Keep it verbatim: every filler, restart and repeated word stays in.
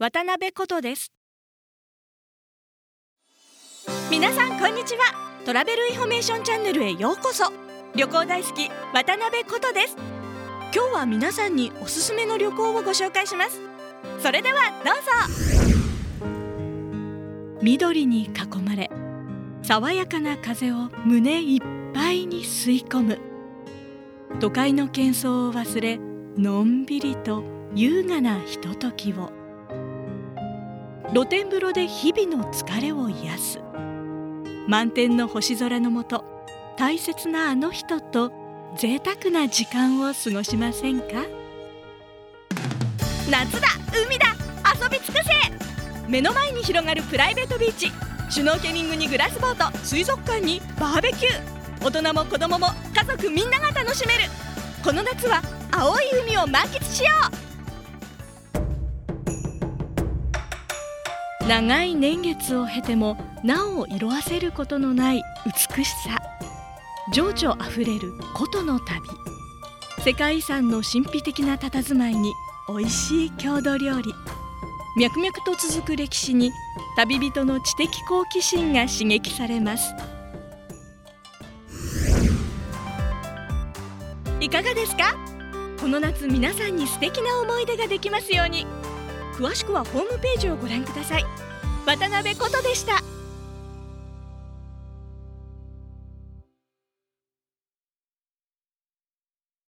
渡辺琴です。皆さんこんにちは。トラベルインフォメーションチャンネルへようこそ。旅行大好き渡辺琴です。今日は皆さんにおすすめの旅行をご紹介します。それではどうぞ。緑に囲まれ、爽やかな風を胸いっぱいに吸い込む。都会の喧騒を忘れ、のんびりと優雅なひとときを。露天風呂で日々の疲れを癒す。満天の星空の下、大切なあの人と贅沢な時間を過ごしませんか？夏だ、海だ、遊び尽くせ。目の前に広がるプライベートビーチ、シュノーケリングにグラスボート、水族館にバーベキュー。大人も子供も家族みんなが楽しめる。この夏は青い海を満喫しよう。長い年月を経てもなお色あせることのない美しさ。情緒あふれる古都の旅。世界遺産の神秘的な佇まいに美味しい郷土料理。脈々と続く歴史に旅人の知的好奇心が刺激されます。いかがですか？この夏皆さんに素敵な思い出ができますように。詳しくはホームページをご覧ください。渡辺琴でした。